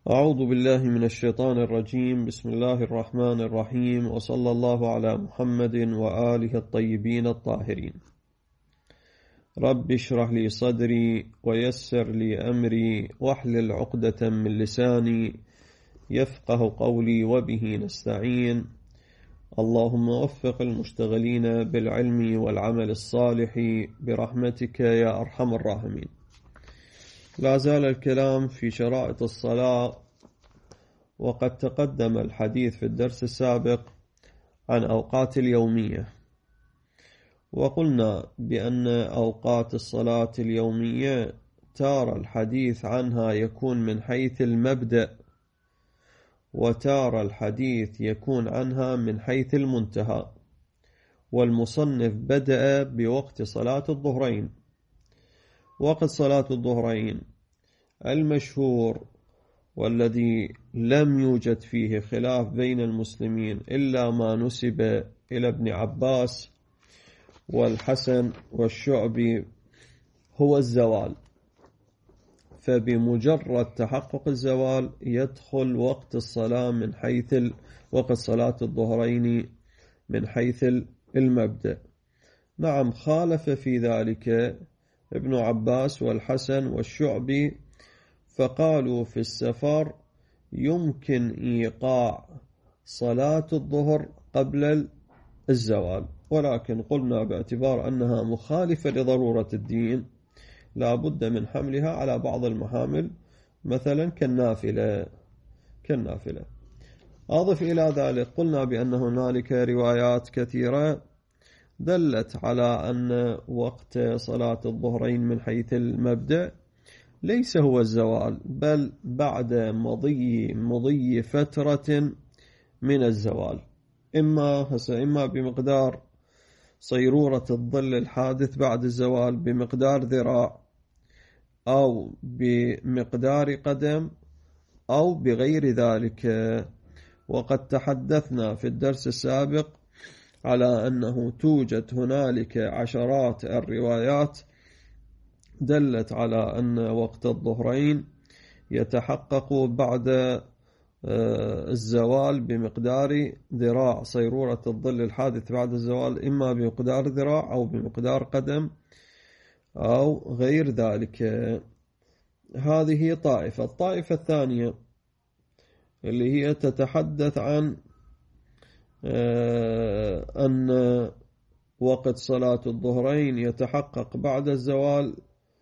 أعوذ بالله من الشيطان الرجيم. بسم الله الرحمن الرحيم، وصلى الله على محمد وآله الطيبين الطاهرين. رب اشرح لي صدري ويسر لي أمري واحلل عقدة من لساني يفقه قولي وبه نستعين. اللهم وفق المشتغلين بالعلم والعمل الصالح برحمتك يا أرحم الراحمين. لا زال الكلام في شرائط الصلاة، وقد تقدم الحديث في الدرس السابق عن أوقات اليومية، وقلنا بأن أوقات الصلاة اليومية تارة الحديث عنها يكون من حيث المبدأ، وتارة الحديث يكون عنها من حيث المنتهى. والمصنف بدأ بوقت صلاة الظهرين. وقت صلاة الظهرين المشهور والذي لم يوجد فيه خلاف بين المسلمين إلا ما نسب إلى ابن عباس والحسن والشعبي هو الزوال. فبمجرد تحقق الزوال يدخل وقت الصلاة من حيث وقت صلاة الظهرين من حيث المبدأ. نعم، خالف في ذلك ابن عباس والحسن والشعبي، فقالوا في السفر يمكن إيقاع صلاة الظهر قبل الزوال، ولكن قلنا باعتبار أنها مخالفة لضرورة الدين لا بد من حملها على بعض المحامل، مثلا كالنافلة. أضف إلى ذلك قلنا بأن هنالك روايات كثيرة دلت على أن وقت صلاة الظهرين من حيث المبدأ ليس هو الزوال، بل بعد مضي فترة من الزوال، إما بمقدار صيرورة الظل الحادث بعد الزوال بمقدار ذراع، أو بمقدار قدم، أو بغير ذلك. وقد تحدثنا في الدرس السابق على أنه توجد هنالك عشرات الروايات دلت على أن وقت الظهرين يتحقق بعد الزوال بمقدار ذراع، صيرورة الظل الحادث بعد الزوال إما بمقدار ذراع أو بمقدار قدم أو غير ذلك. هذه طائفة. الطائفة الثانية اللي هي تتحدث عن أن وقت صلاة الظهرين يتحقق بعد الزوال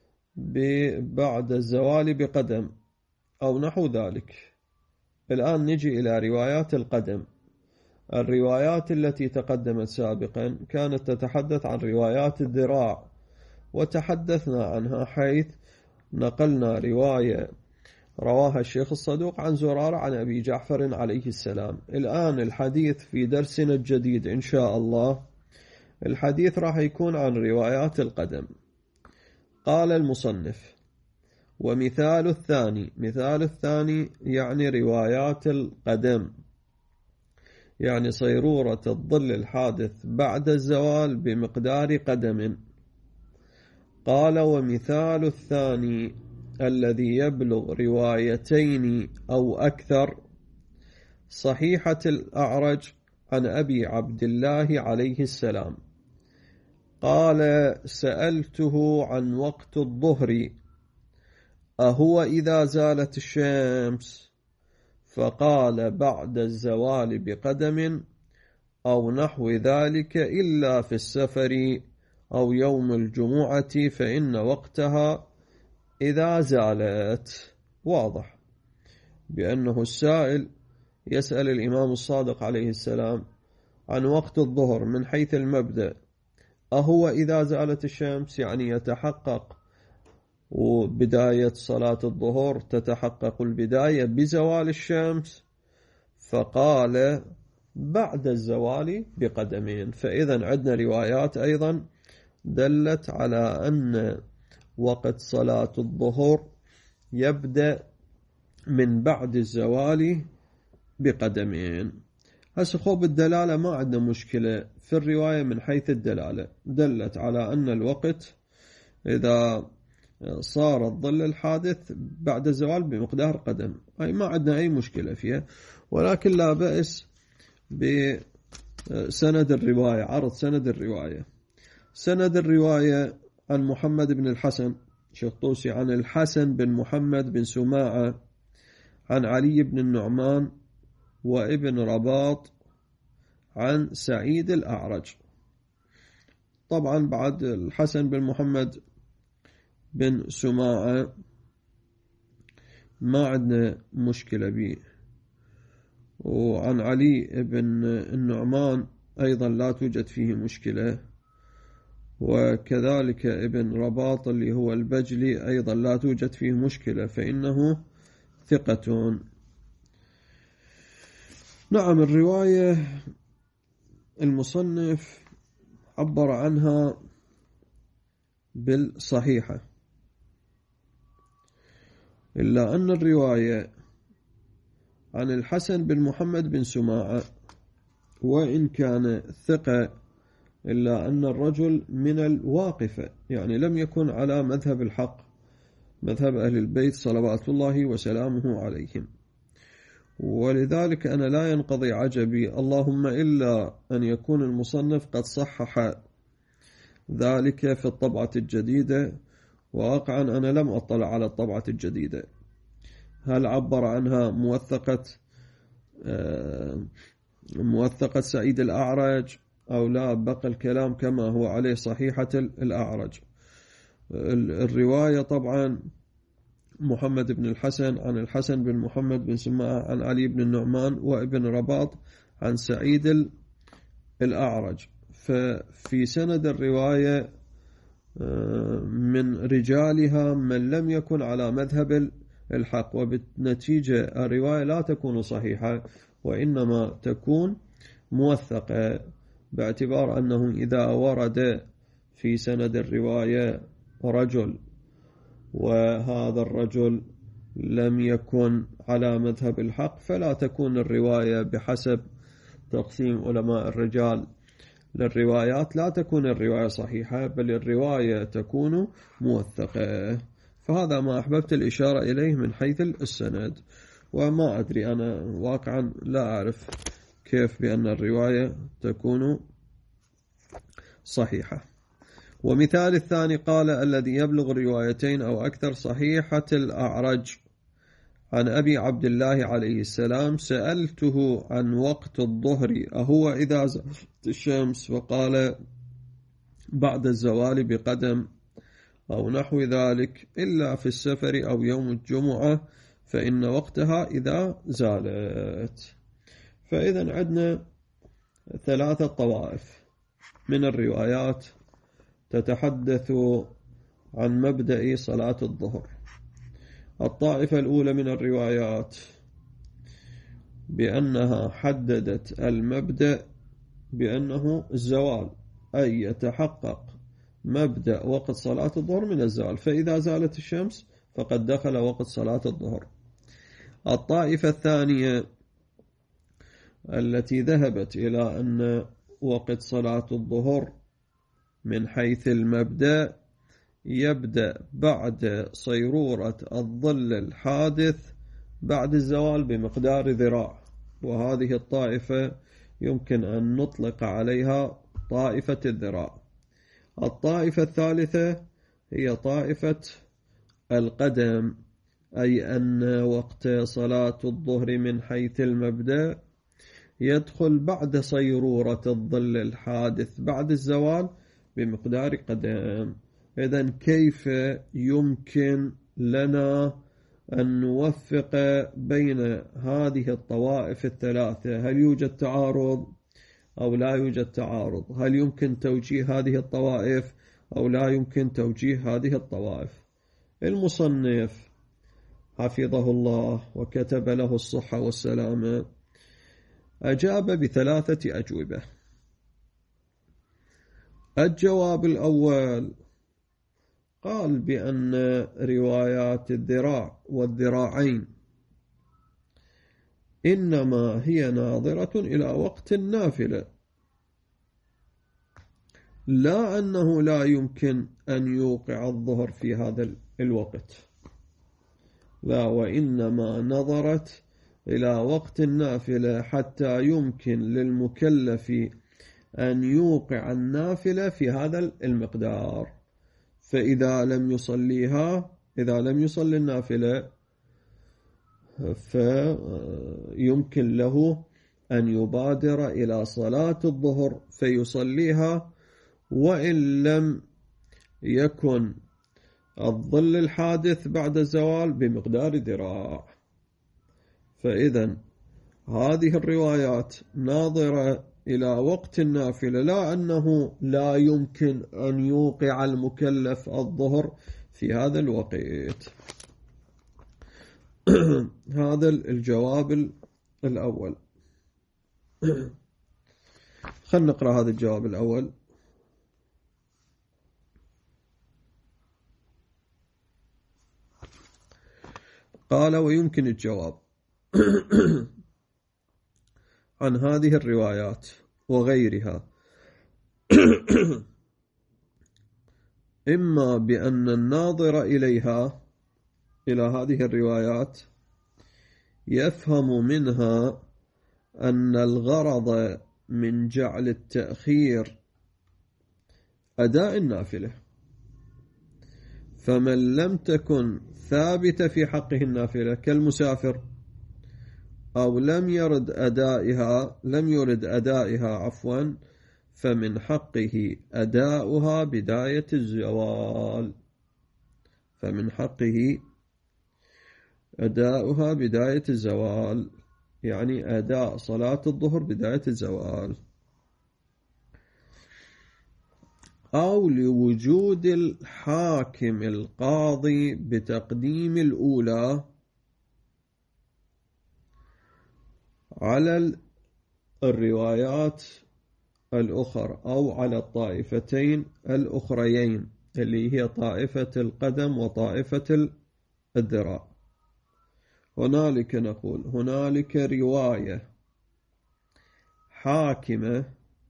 بقدم أو نحو ذلك. الآن نجي إلى روايات القدم. الروايات التي تقدمت سابقا كانت تتحدث عن روايات الذراع، وتحدثنا عنها حيث نقلنا رواية رواها الشيخ الصدوق عن زرارة عن أبي جعفر عليه السلام. الآن الحديث في درسنا الجديد إن شاء الله الحديث راح يكون عن روايات القدم. قال المصنف: ومثال الثاني يعني روايات القدم، يعني صيرورة الظل الحادث بعد الزوال بمقدار قدم. قال: ومثال الثاني الذي يبلغ روايتين أو أكثر صحيحة الأعرج عن أبي عبد الله عليه السلام قال: سألته عن وقت الظهر أهو إذا زالت الشمس؟ فقال: بعد الزوال بقدم أو نحو ذلك، إلا في السفر أو يوم الجمعة فإن وقتها إذا زالت. واضح بأنه السائل يسأل الإمام الصادق عليه السلام عن وقت الظهر من حيث المبدأ أهو إذا زالت الشمس، يعني يتحقق وبداية صلاة الظهر تتحقق البداية بزوال الشمس، فقال بعد الزوال بقدمين. فإذا عندنا روايات أيضا دلت على أن وقت صلاة الظهر يبدأ من بعد الزوال بقدمين. هسه خوب الدلالة ما عندنا مشكلة في الرواية من حيث الدلالة، دلت على أن الوقت إذا صار الظل الحادث بعد الزوال بمقدار قدم، أي ما عندنا أي مشكلة فيها، ولكن لا بأس بسند الرواية، عرض سند الرواية. سند الرواية عن محمد بن الحسن شيخ طوسي عن الحسن بن محمد بن سماعة عن علي بن النعمان وابن رباط عن سعيد الأعرج. طبعا بعد الحسن بن محمد بن سماعة ما عندنا مشكلة به، وعن علي بن النعمان أيضا لا توجد فيه مشكلة، وكذلك ابن رباط اللي هو البجلي أيضا لا توجد فيه مشكلة، فإنه ثقة. نعم، الرواية المصنف عبر عنها بالصحيحة، إلا أن الرواية عن الحسن بن محمد بن سماعة وإن كان ثقة إلا أن الرجل من الواقفة، يعني لم يكن على مذهب الحق، مذهب أهل البيت صلوات الله وسلامه عليهم، ولذلك أنا لا ينقضي عجبي اللهم إلا أن يكون المصنف قد صحح ذلك في الطبعة الجديدة. واقعا أنا لم أطلع على الطبعة الجديدة، هل عبر عنها موثقة سعيد الأعرج أو لا، بقى الكلام كما هو عليه صحيحة الأعرج. الرواية طبعا محمد بن الحسن عن الحسن بن محمد بن سماعة عن علي بن النعمان وابن رباط عن سعيد الأعرج، ففي سند الرواية من رجالها من لم يكن على مذهب الحق، وبالنتيجة الرواية لا تكون صحيحة وإنما تكون موثقة، باعتبار أنه إذا ورد في سند الرواية رجل وهذا الرجل لم يكن على مذهب الحق فلا تكون الرواية بحسب تقسيم علماء الرجال للروايات، لا تكون الرواية صحيحة بل الرواية تكون موثقة. فهذا ما أحببت الإشارة إليه من حيث السند، وما أدري أنا واقعا لا أعرف كيف بأن الرواية تكون صحيحة. ومثال الثاني قال الذي يبلغ روايتين أو أكثر صحيحة الأعرج عن أبي عبد الله عليه السلام سألته عن وقت الظهر أهو إذا زالت الشمس، وقال بعد الزوال بقدم أو نحو ذلك إلا في السفر أو يوم الجمعة فإن وقتها إذا زالت. فإذا عندنا 3 طوائف من الروايات تتحدث عن مبدأ صلاة الظهر. الطائفة الأولى من الروايات بأنها حددت المبدأ بأنه الزوال، أي يتحقق مبدأ وقت صلاة الظهر من الزوال، فإذا زالت الشمس فقد دخل وقت صلاة الظهر. الطائفة الثانية التي ذهبت إلى أن وقت صلاة الظهر من حيث المبدأ يبدأ بعد صيرورة الظل الحادث بعد الزوال بمقدار ذراع، وهذه الطائفة يمكن أن نطلق عليها طائفة الذراع. الطائفة الثالثة هي طائفة القدم، أي أن وقت صلاة الظهر من حيث المبدأ يدخل بعد صيرورة الظل الحادث بعد الزوال بمقدار قدم. إذن كيف يمكن لنا أن نوفق بين هذه الطوائف الثلاثة؟ هل يوجد تعارض أو لا يوجد تعارض؟ هل يمكن توجيه هذه الطوائف أو لا يمكن توجيه هذه الطوائف؟ المصنف حفظه الله وكتب له الصحة والسلامة أجاب ب3 أجوبة. الجواب الأول قال بأن روايات الذراع والذراعين إنما هي ناظرة إلى وقت النافلة، لا أنه لا يمكن أن يوقع الظهر في هذا الوقت، لا، وإنما نظرت إلى وقت النافلة حتى يمكن للمكلف أن يوقع النافلة في هذا المقدار. فإذا لم يصليها، إذا لم يصلي النافلة، فيمكن له أن يبادر إلى صلاة الظهر فيصليها، وإن لم يكن الظل الحادث بعد الزوال بمقدار ذراع. فإذا هذه الروايات ناظرة إلى وقت النافلة، لا أنه لا يمكن أن يوقع المكلف الظهر في هذا الوقت. هذا الجواب الأول. خلنا نقرأ هذا الجواب الأول. قال: ويمكن الجواب عن هذه الروايات وغيرها إما بأن الناظر إليها، إلى هذه الروايات، يفهم منها أن الغرض من جعل التأخير أداء النافلة، فمن لم تكن ثابتة في حقه النافلة كالمسافر أو لم يرد أدائها فمن حقه أداؤها بداية الزوال. فمن حقه أداؤها بداية الزوال، يعني أداء صلاة الظهر بداية الزوال. أو لوجود الحاكم القاضي بتقديم الأولى على الروايات الأخرى، أو على الطائفتين الأخريين اللي هي طائفة القدم وطائفة الذراع. هنالك نقول هنالك رواية حاكمة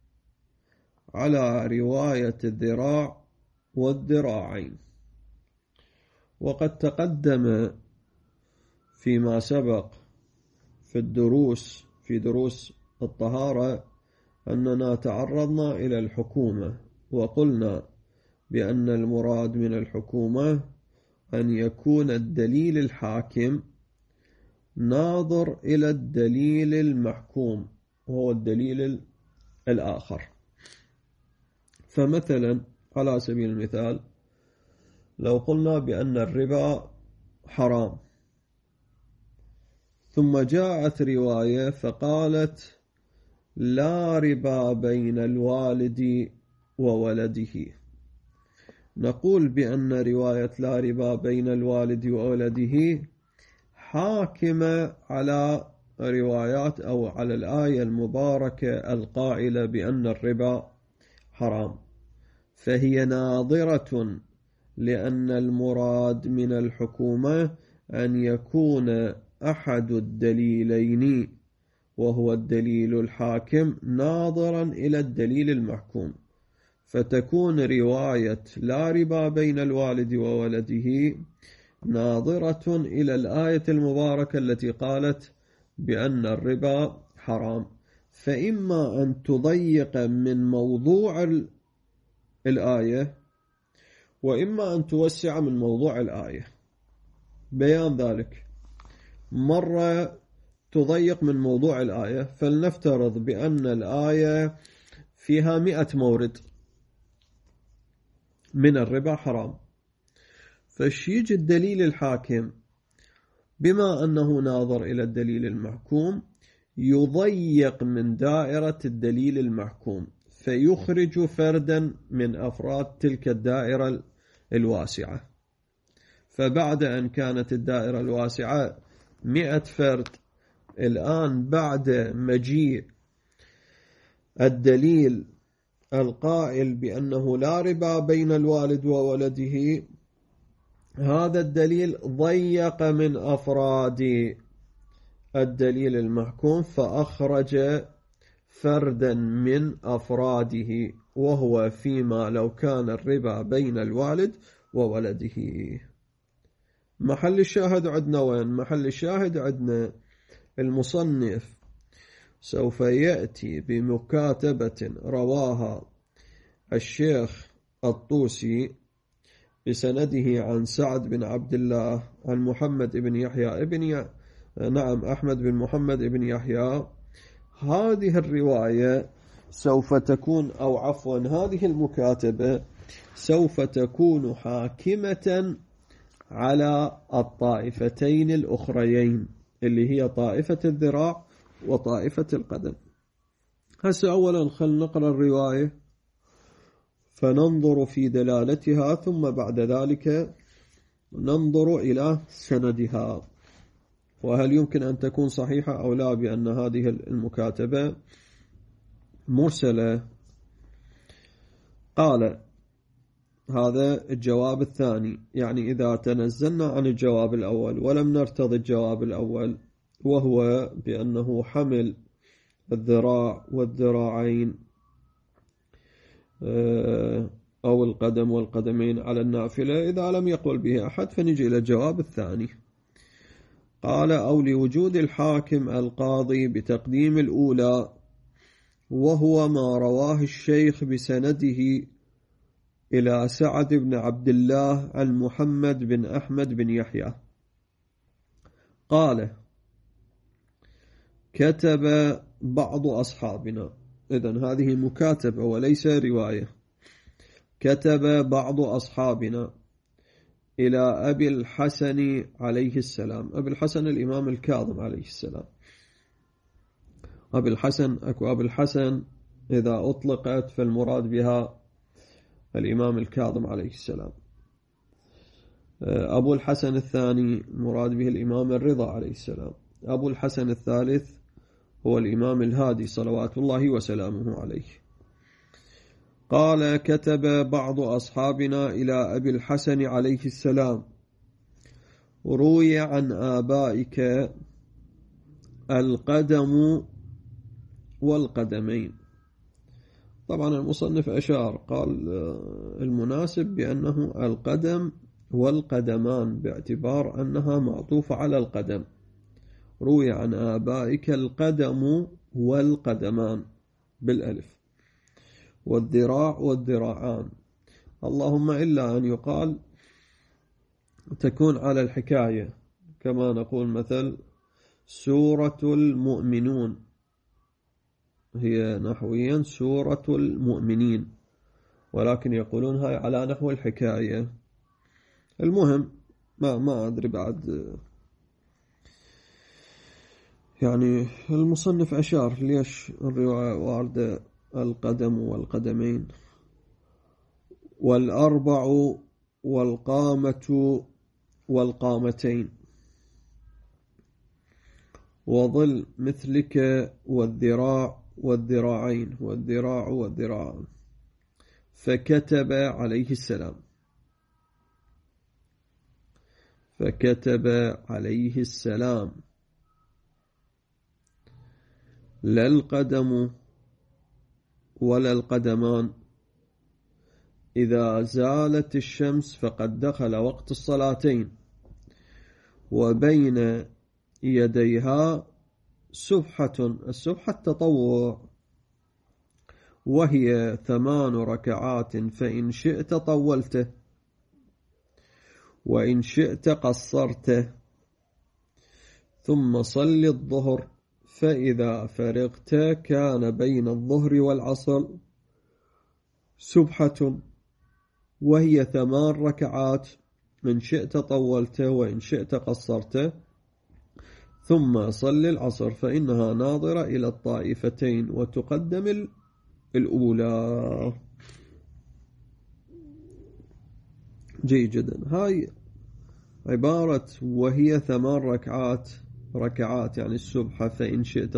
على رواية الذراع والذراعين. وقد تقدم فيما سبق في دروس الطهارة أننا تعرضنا إلى الحكومة، وقلنا بأن المراد من الحكومة أن يكون الدليل الحاكم ناظر إلى الدليل المحكوم وهو الدليل الآخر. فمثلا على سبيل المثال، لو قلنا بأن الربا حرام، ثم جاءت رواية فقالت لا ربا بين الوالد وولده، نقول بأن رواية لا ربا بين الوالد وولده حاكمة على روايات أو على الآية المباركة القائلة بأن الربا حرام، فهي ناظرة لأن المراد من الحكومة أن يكون أحد الدليلين وهو الدليل الحاكم ناظرا إلى الدليل المحكوم، فتكون رواية لا ربا بين الوالد وولده ناظرة إلى الآية المباركة التي قالت بأن الربا حرام، فإما أن تضيق من موضوع الآية وإما أن توسع من موضوع الآية. بيان ذلك: مرة تضيق من موضوع الآية، فلنفترض بأن الآية فيها 100 مورد من الربا حرام، فيجي الدليل الحاكم بما أنه ناظر إلى الدليل المحكوم يضيق من دائرة الدليل المحكوم، فيخرج فردا من أفراد تلك الدائرة الواسعة. فبعد أن كانت الدائرة الواسعة 100 فرد، الآن بعد مجيء الدليل القائل بأنه لا ربا بين الوالد وولده، هذا الدليل ضيق من أفراد الدليل المحكوم فأخرج فردا من أفراده، وهو فيما لو كان الربا بين الوالد وولده. محل الشاهد عندنا وين؟ محل الشاهد عندنا المصنف سوف يأتي بمكاتبة رواها الشيخ الطوسي بسنده عن سعد بن عبد الله عن محمد بن يحيى أحمد بن محمد بن يحيى. هذه الرواية سوف تكون، أو عفوا هذه المكاتبة سوف تكون حاكمة على الطائفتين الأخريين اللي هي طائفة الذراع وطائفة القدم. هسه أولا خلنا نقرأ الرواية فننظر في دلالتها، ثم بعد ذلك ننظر إلى سندها وهل يمكن أن تكون صحيحة أو لا، بأن هذه المكاتبة مرسلة. قال هذا الجواب الثاني، يعني إذا تنزلنا عن الجواب الأول ولم نرتضي الجواب الأول، وهو بأنه حمل الذراع والذراعين أو القدم والقدمين على النافلة، إذا لم يقل به أحد فنجي إلى الجواب الثاني. قال أو لوجود الحاكم القاضي بتقديم الأولى، وهو ما رواه الشيخ بسنده إلى سعد بن عبد الله عن محمد بن أحمد بن يحيى. قال كتب بعض أصحابنا، إذن هذه مكاتبة وليس رواية. كتب بعض أصحابنا إلى أبي الحسن عليه السلام. أبي الحسن الإمام الكاظم عليه السلام. أبي الحسن، أكو أبي الحسن إذا أطلقت فالمراد بها الإمام الكاظم عليه السلام. أبو الحسن الثاني مراد به الإمام الرضا عليه السلام. أبو الحسن الثالث هو الإمام الهادي صلوات الله وسلامه عليه. قال كتب بعض أصحابنا إلى أبي الحسن عليه السلام، روي عن آبائك القدم والقدمين. طبعا المصنف أشار قال المناسب بأنه القدم والقدمان، باعتبار أنها معطوفة على القدم. روي عن آبائك القدم والقدمان بالألف، والذراع والذراعان، اللهم إلا أن يقال تكون على الحكاية، كما نقول مثل سورة المؤمنون هي نحويا سورة المؤمنين، ولكن يقولون هاي على نحو الحكاية. المهم ما أدري بعد، يعني المصنف أشار ليش الرواية واردة القدم والقدمين والأربع والقامة والقامتين وظل مثلك والذراع والذراعين والذراع والذراعان. فكتب عليه السلام لا القدم ولا القدمان، إذا زالت الشمس فقد دخل وقت الصلاتين، وبين يديها سبحة. السبحة التطوع، وهي 8 ركعات، فإن شئت طولته وإن شئت قصرته، ثم صل الظهر، فإذا فرغت كان بين الظهر والعصر سبحة، وهي 8 ركعات، إن شئت طولته وإن شئت قصرته، ثم صل العصر فإنها ناظرة إلى الطائفتين وتقدم الأولى. جيد جدا. هاي عبارة وهي 8 ركعات يعني السبحة، فإن شئت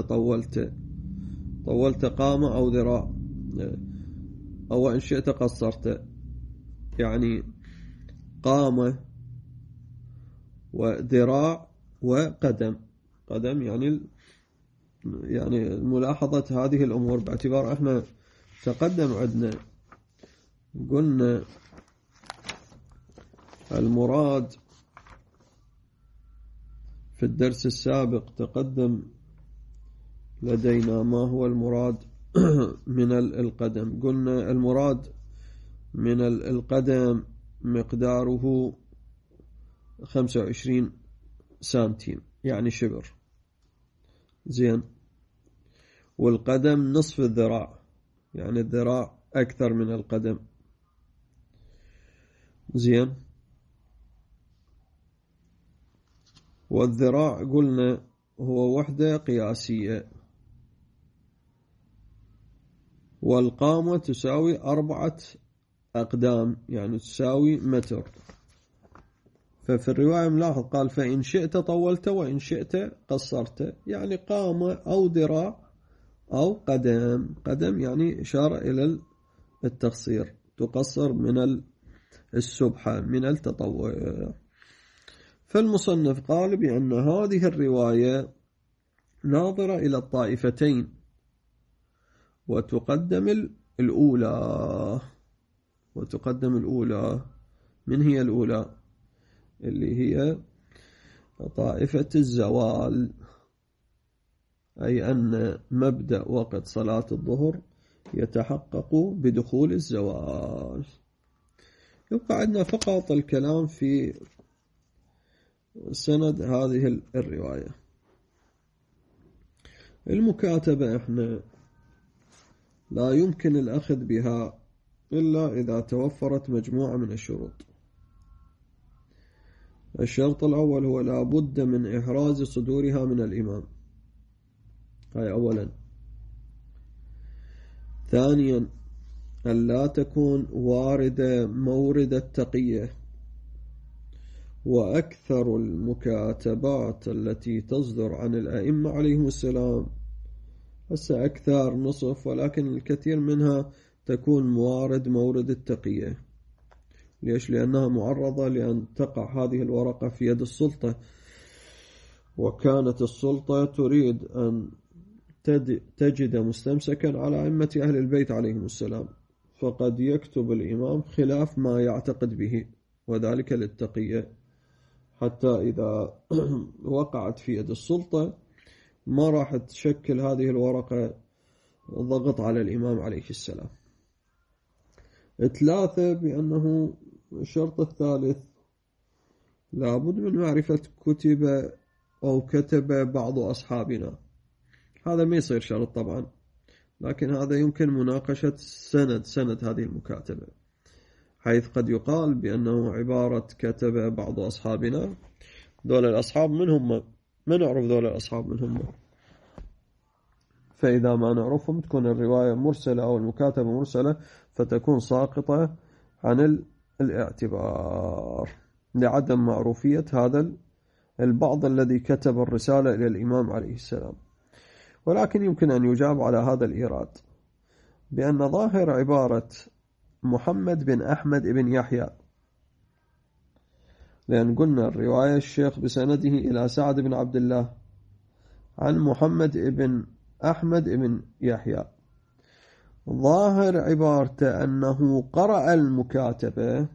طولت قامة أو ذراع، أو إن شئت قصرت، يعني قامة وذراع وقدم. قدم يعني ملاحظة هذه الأمور، باعتبار احنا تقدم عندنا قلنا المراد في الدرس السابق تقدم لدينا ما هو المراد من القدم. قلنا المراد من القدم مقداره 25 سنتيم يعني شبر، زين. والقدم نصف الذراع يعني الذراع أكثر من القدم، زين. والذراع قلنا هو وحدة قياسية، والقامة تساوي 4 أقدام يعني تساوي متر. ففي الرواية ملاحظ قال فإن شئت طولت وإن شئت قصرت، يعني قامة أو ذراع أو قدم يعني إشارة إلى التقصير، تقصر من السبحة من التطوع. فالمصنف قال بأن هذه الرواية ناظرة إلى الطائفتين، وتقدم الأولى. من هي الأولى؟ اللي هي طائفة الزوال، أي أن مبدأ وقت صلاة الظهر يتحقق بدخول الزوال. يبقى عندنا فقط الكلام في سند هذه الرواية. المكاتبة احنا لا يمكن الأخذ بها إلا إذا توفرت مجموعة من الشروط. الشرط الأول هو لا بد من إحراز صدورها من الإمام، هاي أولا. ثانيا أن لا تكون واردة مورد التقية، وأكثر المكاتبات التي تصدر عن الأئمة عليهم السلام هسه أكثر نصف، ولكن الكثير منها تكون موارد مورد التقية. ليش؟ لأنها معرضة لأن تقع هذه الورقة في يد السلطة، وكانت السلطة تريد أن تجد مستمسكا على أئمة أهل البيت عليهم السلام، فقد يكتب الإمام خلاف ما يعتقد به، وذلك للتقية، حتى إذا وقعت في يد السلطة ما راح تشكل هذه الورقة ضغط على الإمام عليه السلام. 3 بأنه الشرط الثالث لابد من معرفة كتب أو كتب بعض أصحابنا. هذا ما يصير شرط طبعا، لكن هذا يمكن مناقشة سند هذه المكاتبة، حيث قد يقال بأنه عبارة كتب بعض أصحابنا. دول الأصحاب من هم؟ ما نعرف دول الأصحاب من هم، فإذا ما نعرفهم تكون الرواية مرسلة أو المكاتبة مرسلة، فتكون ساقطة عن الاعتبار لعدم معروفية هذا البعض الذي كتب الرسالة إلى الإمام عليه السلام. ولكن يمكن أن يجاب على هذا الإيراد بأن ظاهر عبارة محمد بن أحمد بن يحيى، لأن قلنا الرواية الشيخ بسنده إلى سعد بن عبد الله عن محمد بن أحمد بن يحيى، ظاهر عبارته أنه قرأ المكاتبة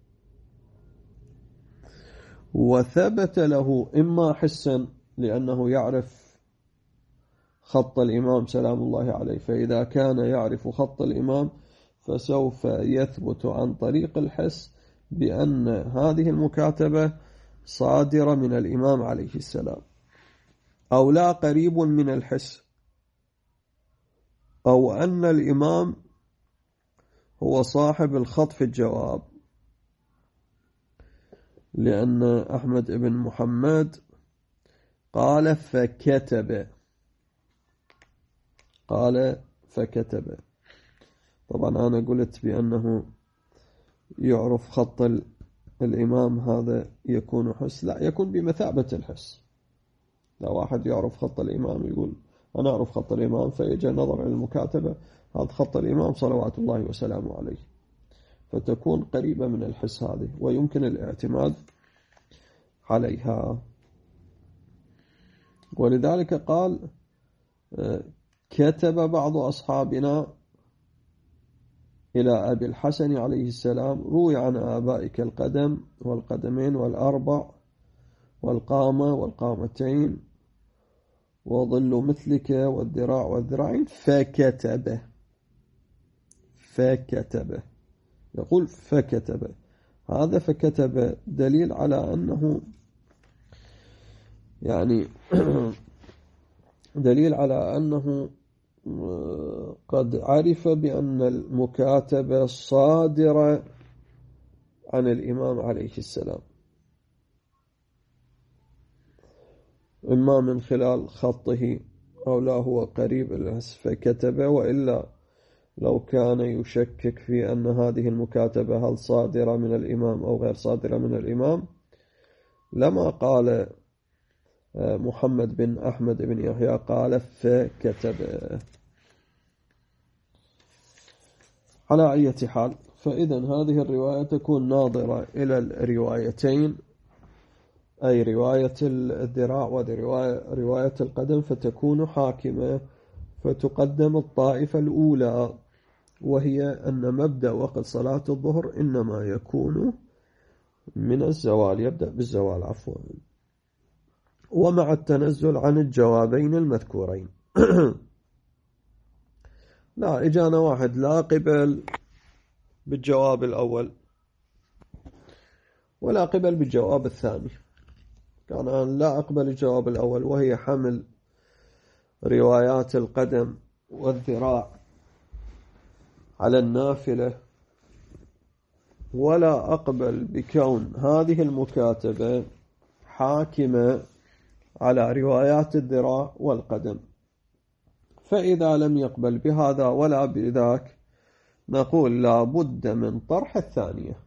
وثبت له إما حسا لأنه يعرف خط الإمام سلام الله عليه، فإذا كان يعرف خط الإمام فسوف يثبت عن طريق الحس بأن هذه المكاتبة صادرة من الإمام عليه السلام، أو لا قريب من الحس، أو أن الإمام هو صاحب الخط في الجواب، لأن أحمد بن محمد قال فكتب. طبعا أنا قلت بأنه يعرف خط الإمام، هذا يكون حس؟ لا، يكون بمثابة الحس. لو واحد يعرف خط الإمام يقول أنا أعرف خط الإمام، فيجي نظر إلى المكاتبة هذا خط الإمام صلوات الله وسلامه عليه، فتكون قريبة من الحس هذه، ويمكن الاعتماد عليها. ولذلك قال كتب بعض أصحابنا إلى أبي الحسن عليه السلام: روي عن آبائك القدم والقدمين والأربع والقامة والقامتين وظل مثلك والذراع والذراعين، فكتبه يقول فكتبه. هذا فكتب دليل على أنه يعني دليل على أنه قد عرف بأن المكاتبة صادرة عن الإمام عليه السلام، إما من خلال خطه أو لا هو قريب فكتب، وإلا لو كان يشكك في أن هذه المكاتبة هل صادرة من الإمام أو غير صادرة من الإمام لما قال محمد بن أحمد بن يحيى قال فكتب. على أي حال، فإذا هذه الرواية تكون ناظرة إلى الروايتين، أي رواية الذراع ورواية القدم، فتكون حاكمة، فتقدم الطائفة الأولى، وهي أن مبدأ وقت صلاة الظهر إنما يكون من الزوال، يبدأ بالزوال عفوا، ومع التنزل عن الجوابين المذكورين. لا، إجانا واحد لا قبل بالجواب الأول ولا قبل بالجواب الثاني، كان أنا لا أقبل الجواب الأول وهي حمل روايات القدم والذراع على النافلة، ولا أقبل بكون هذه المكاتبة حاكمة على روايات الذراع والقدم. فإذا لم يقبل بهذا ولا بذاك نقول لا بد من طرح الثانية،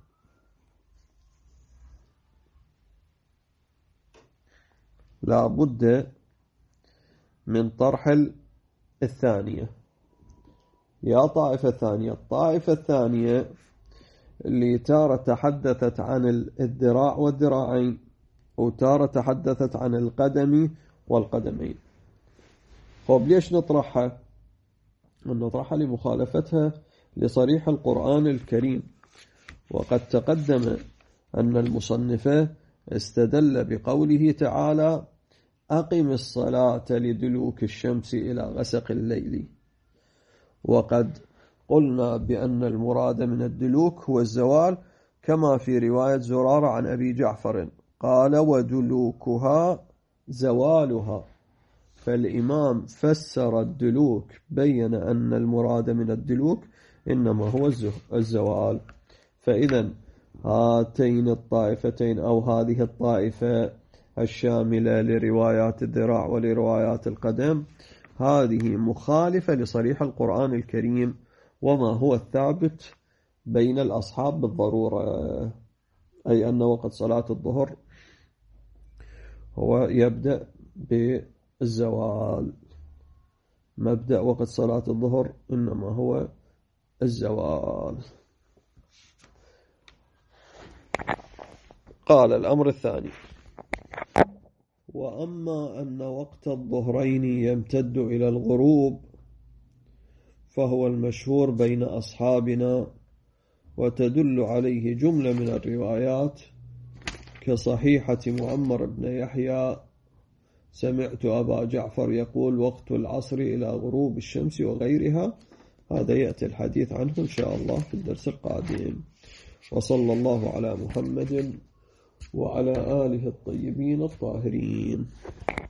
لا بد من طرح الثانية. يا طائفة ثانية، الطائفة الثانية اللي تارة تحدثت عن الذراع والذراعين، وتارة تحدثت عن القدم والقدمين. طب ليش نطرحها؟ نطرحها لمخالفتها لصريح القرآن الكريم، وقد تقدم أن المصنف استدل بقوله تعالى: أقم الصلاة لدلوك الشمس إلى غسق الليل. وقد قلنا بأن المراد من الدلوك هو الزوال، كما في رواية زرارة عن أبي جعفر قال: ودلوكها زوالها. فالإمام فسر الدلوك، بين أن المراد من الدلوك إنما هو الزوال. فإذا هاتين الطائفتين أو هذه الطائفة الشاملة لروايات الذراع ولروايات القدم هذه مخالفة لصريح القرآن الكريم وما هو الثابت بين الأصحاب بالضرورة، أي أن وقت صلاة الظهر هو يبدأ بالزوال. مبدأ وقت صلاة الظهر إنما هو الزوال. قال: الأمر الثاني: وأما أن وقت الظهرين يمتد إلى الغروب فهو المشهور بين أصحابنا، وتدل عليه جملة من الروايات كصحيحة معمر بن يحيى: سمعت أبا جعفر يقول وقت العصر إلى غروب الشمس، وغيرها. هذا يأتي الحديث عنه إن شاء الله في الدرس القادم. وصلى الله على محمد وعلى آله الطيبين الطاهرين.